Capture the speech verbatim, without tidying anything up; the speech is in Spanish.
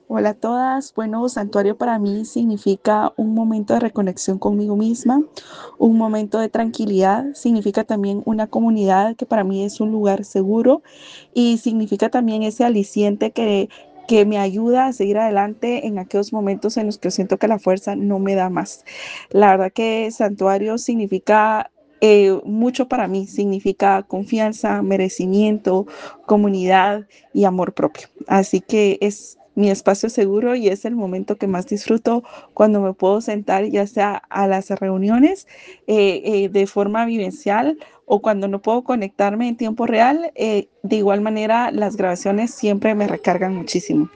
Hola a todas. Bueno, santuario para mí significa un momento de reconexión conmigo misma, un momento de tranquilidad, significa también una comunidad que para mí es un lugar seguro y significa también ese aliciente que, que me ayuda a seguir adelante en aquellos momentos en los que siento que la fuerza no me da más. La verdad que santuario significa eh, mucho para mí, significa confianza, merecimiento, comunidad y amor propio. Así que es mi espacio seguro y es el momento que más disfruto cuando me puedo sentar ya sea a las reuniones eh, eh, de forma vivencial o cuando no puedo conectarme en tiempo real. Eh, de igual manera, las grabaciones siempre me recargan muchísimo.